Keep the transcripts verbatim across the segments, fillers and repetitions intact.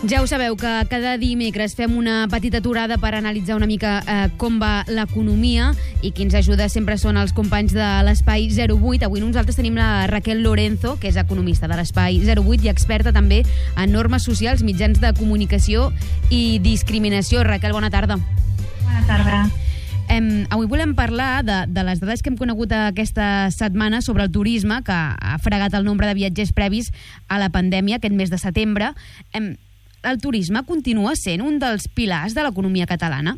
Ja ho sabeu que cada dimecres fem una petita aturada per analitzar una mica eh, com va l'economia, i qui ens ajuda sempre són els companys de l'Espai zero vuit. Avui nosaltres tenim la Raquel Lorenzo, que és economista de l'Espai zero vuit i experta també en normes socials, mitjans de comunicació i discriminació. Raquel, bona tarda. Bona tarda. Eh, avui volem parlar de, de les dades que hem conegut aquesta setmana sobre el turisme, que ha fregat el nombre de viatgers previs a la pandèmia aquest mes de setembre. Eh, el turisme continua sent un dels pilars de l'economia catalana?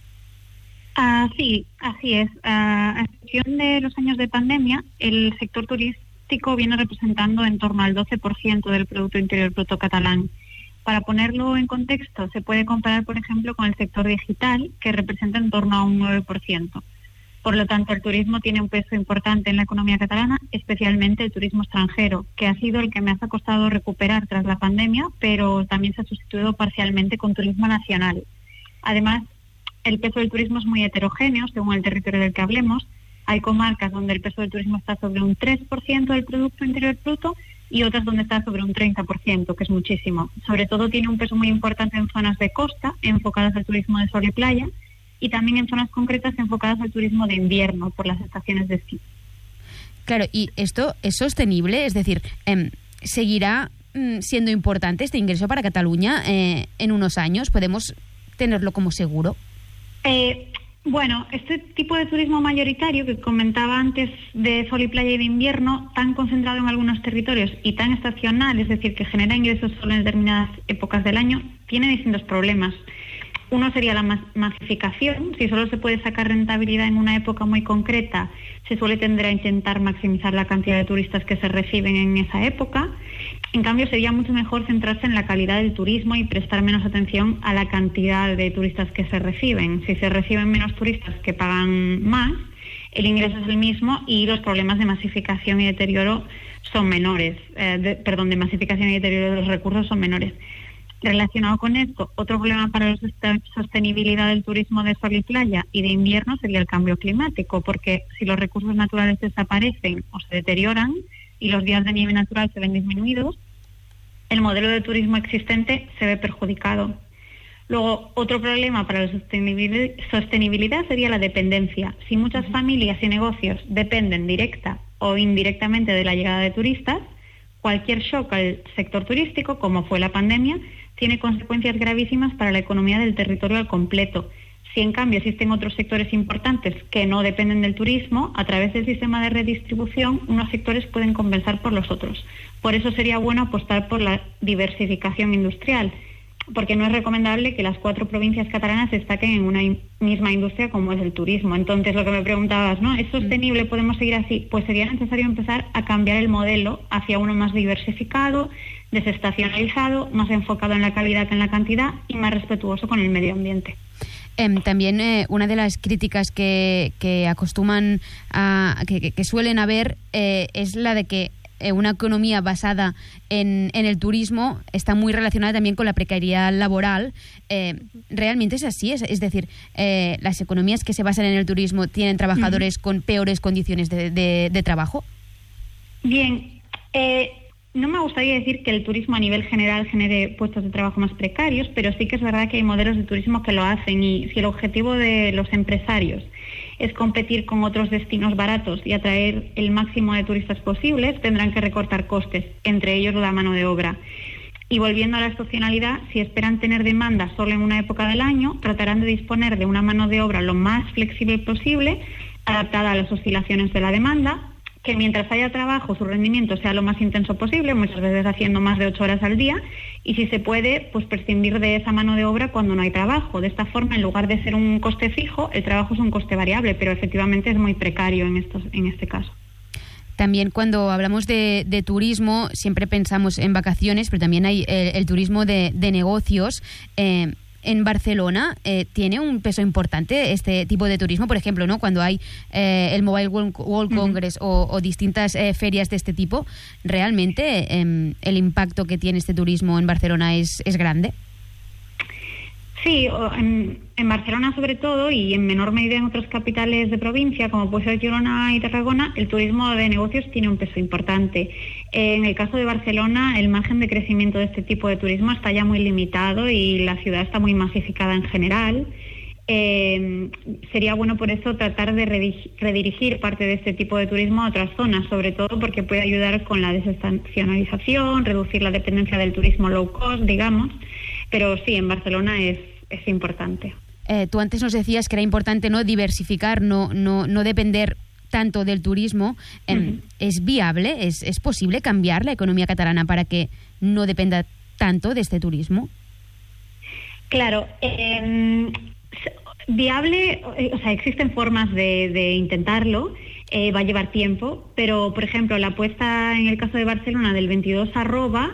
Uh, sí, así es. Uh, a excepción de los años de pandemia, el sector turístico viene representando en torno al doce por ciento del Producto Interior Bruto catalán. Para ponerlo en contexto, se puede comparar, por ejemplo, con el sector digital, que representa en torno a un nueve por ciento. Por lo tanto, el turismo tiene un peso importante en la economía catalana, especialmente el turismo extranjero, que ha sido el que más ha costado recuperar tras la pandemia, pero también se ha sustituido parcialmente con turismo nacional. Además, el peso del turismo es muy heterogéneo, según el territorio del que hablemos. Hay comarcas donde el peso del turismo está sobre un tres por ciento del Producto Interior Bruto y otras donde está sobre un treinta por ciento, que es muchísimo. Sobre todo tiene un peso muy importante en zonas de costa, enfocadas al turismo de sol y playa, y también en zonas concretas enfocadas al turismo de invierno, por las estaciones de esquí. Claro, ¿y esto es sostenible? Es decir, eh, ¿seguirá mm, siendo importante este ingreso para Cataluña eh, en unos años? ¿Podemos tenerlo como seguro? Eh, bueno, este tipo de turismo mayoritario que comentaba antes, de sol y playa y de invierno, tan concentrado en algunos territorios y tan estacional, es decir, que genera ingresos solo en determinadas épocas del año, tiene distintos problemas. Uno sería la masificación. Si solo se puede sacar rentabilidad en una época muy concreta, se suele tender a intentar maximizar la cantidad de turistas que se reciben en esa época. En cambio, sería mucho mejor centrarse en la calidad del turismo y prestar menos atención a la cantidad de turistas que se reciben. Si se reciben menos turistas que pagan más, el ingreso es el mismo y los problemas de masificación y deterioro son menores. Eh, de, perdón, de masificación y deterioro de los recursos son menores. Relacionado con esto, otro problema para la sostenibilidad del turismo de sol y playa y de invierno sería el cambio climático, porque si los recursos naturales desaparecen o se deterioran y los días de nieve natural se ven disminuidos, el modelo de turismo existente se ve perjudicado. Luego, otro problema para la sostenibilidad sería la dependencia. Si muchas familias y negocios dependen directa o indirectamente de la llegada de turistas, cualquier shock al sector turístico, como fue la pandemia, tiene consecuencias gravísimas para la economía del territorio al completo. Si en cambio existen otros sectores importantes que no dependen del turismo, a través del sistema de redistribución, unos sectores pueden compensar por los otros. Por eso sería bueno apostar por la diversificación industrial, porque no es recomendable que las cuatro provincias catalanas destaquen en una misma industria como es el turismo. Entonces, lo que me preguntabas, ¿no? ¿Es sostenible? ¿Podemos seguir así? Pues sería necesario empezar a cambiar el modelo hacia uno más diversificado, desestacionalizado, más enfocado en la calidad que en la cantidad y más respetuoso con el medio ambiente. Eh, también eh, una de las críticas que, que acostuman a que, que, que suelen haber eh, es la de que eh, una economía basada en, en el turismo está muy relacionada también con la precariedad laboral. Eh, ¿Realmente es así? Es, es decir, eh, ¿las economías que se basan en el turismo tienen trabajadores uh-huh. con peores condiciones de, de, de trabajo? Bien, eh, no me gustaría decir que el turismo a nivel general genere puestos de trabajo más precarios, pero sí que es verdad que hay modelos de turismo que lo hacen, y si el objetivo de los empresarios es competir con otros destinos baratos y atraer el máximo de turistas posibles, tendrán que recortar costes, entre ellos la mano de obra. Y volviendo a la estacionalidad, si esperan tener demanda solo en una época del año, tratarán de disponer de una mano de obra lo más flexible posible, adaptada a las oscilaciones de la demanda, que mientras haya trabajo su rendimiento sea lo más intenso posible, muchas veces haciendo más de ocho horas al día, y si se puede, pues prescindir de esa mano de obra cuando no hay trabajo. De esta forma, en lugar de ser un coste fijo, el trabajo es un coste variable, pero efectivamente es muy precario en, estos, en este caso. También cuando hablamos de, de turismo, siempre pensamos en vacaciones, pero también hay el, el turismo de, de negocios. Eh, En Barcelona eh, tiene un peso importante este tipo de turismo, por ejemplo, ¿no? Cuando hay eh, el Mobile World Congress uh-huh. o, o distintas eh, ferias de este tipo, ¿realmente eh, el impacto que tiene este turismo en Barcelona es, es grande? Sí, en, en Barcelona sobre todo y en menor medida en otras capitales de provincia como puede ser Girona y Tarragona, el turismo de negocios tiene un peso importante. En el caso de Barcelona, el margen de crecimiento de este tipo de turismo está ya muy limitado y la ciudad está muy masificada en general. Eh, sería bueno por eso tratar de redirigir parte de este tipo de turismo a otras zonas, sobre todo porque puede ayudar con la desestacionalización, reducir la dependencia del turismo low cost, digamos, pero sí, en Barcelona es, es importante. Eh, tú antes nos decías que era importante no diversificar, no, no, no depender tanto del turismo. Eh, uh-huh. ¿Es viable, es, es posible cambiar la economía catalana para que no dependa tanto de este turismo? Claro, eh, viable, o sea, existen formas de, de intentarlo, eh, va a llevar tiempo, pero, por ejemplo, la apuesta en el caso de Barcelona del veintidós arroba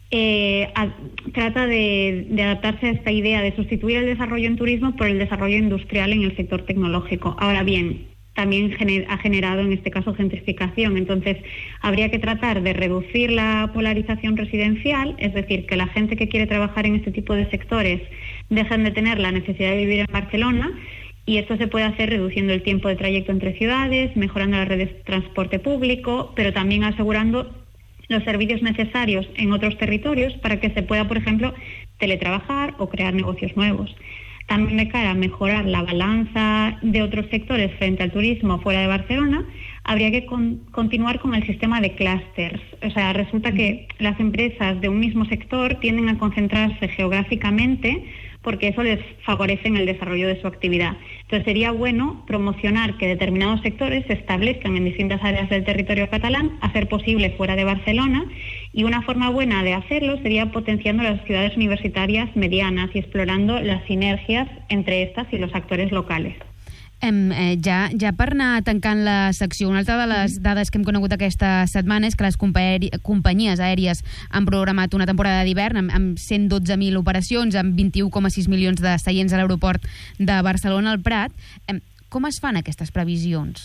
eh, a, trata de, de adaptarse a esta idea de sustituir el desarrollo en turismo por el desarrollo industrial en el sector tecnológico. Ahora bien, también gener, ha generado en este caso gentrificación, entonces habría que tratar de reducir la polarización residencial, es decir, que la gente que quiere trabajar en este tipo de sectores dejen de tener la necesidad de vivir en Barcelona, y esto se puede hacer reduciendo el tiempo de trayecto entre ciudades, mejorando las redes de transporte público, pero también asegurando los servicios necesarios en otros territorios para que se pueda, por ejemplo, teletrabajar o crear negocios nuevos. También de cara a mejorar la balanza de otros sectores frente al turismo fuera de Barcelona, habría que con, continuar con el sistema de clústeres. O sea, resulta que las empresas de un mismo sector tienden a concentrarse geográficamente porque eso les favorece en el desarrollo de su actividad. Entonces sería bueno promocionar que determinados sectores se establezcan en distintas áreas del territorio catalán, a ser posible fuera de Barcelona, y una forma buena de hacerlo sería potenciando las ciudades universitarias medianas y explorando las sinergias entre estas y los actores locales. Em, eh, ja, ja per anar tancant la secció, una altra de les dades que hem conegut aquesta setmana és que les compa- companyies aèries han programat una temporada d'hivern amb, amb cent dotze mil operacions, amb vint-i-u coma sis milions de seients a l'aeroport de Barcelona al Prat. Em, com es fan aquestes previsions?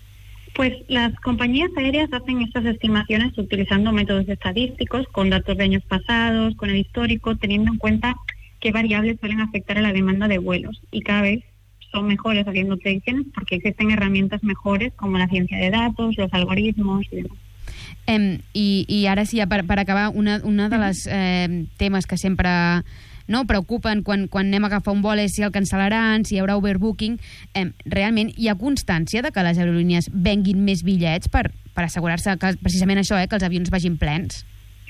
Pues las compañías aéreas hacen estas estimaciones utilizando métodos estadísticos, con datos de años pasados, con el histórico, teniendo en cuenta qué variables suelen afectar a la demanda de vuelos, y cada vez son mejores haciendo predicciones porque existen herramientas mejores como la ciencia de datos, los algoritmos y demás. Eh, i, I ara sí, ja per, per acabar, una, una de les eh, temes que sempre no, preocupen quan, quan anem a agafar un vol és si el cancel·laran, si hi haurà overbooking. Eh, realment hi ha constància de que les aerolínies venguin més bitllets per, per assegurar-se que precisament això, eh, que els avions vagin plens?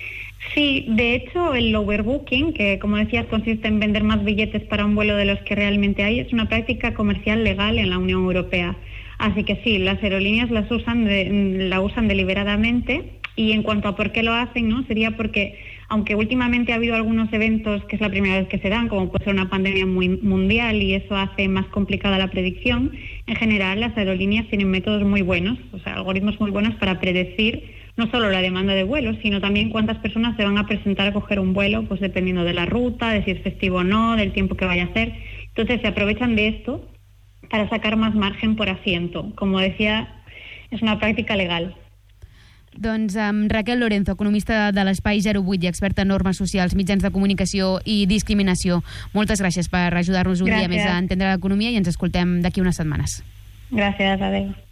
Sí, de hecho el overbooking, que como decías consiste en vender más billetes para un vuelo de los que realmente hay, es una práctica comercial legal en la Unión Europea. Así que sí, las aerolíneas las usan de, la usan deliberadamente, y en cuanto a por qué lo hacen, ¿no? Sería porque, aunque últimamente ha habido algunos eventos que es la primera vez que se dan, como puede ser una pandemia muy mundial y eso hace más complicada la predicción, en general las aerolíneas tienen métodos muy buenos, o sea, algoritmos muy buenos para predecir no solo la demanda de vuelos, sino también cuántas personas se van a presentar a coger un vuelo, pues dependiendo de la ruta, de si es festivo o no, del tiempo que vaya a hacer. Entonces se aprovechan de esto para sacar más margen por asiento. Como decía, es una práctica legal. Doncs um, Raquel Lorenzo, economista de l'Espai zero vuit i experta en normes socials, mitjans de comunicació i discriminació. Moltes gràcies per ajudar-nos un gràcies. dia més a entendre l'economia, i ens escoltem d'aquí unes setmanes. Gràcies, adeu.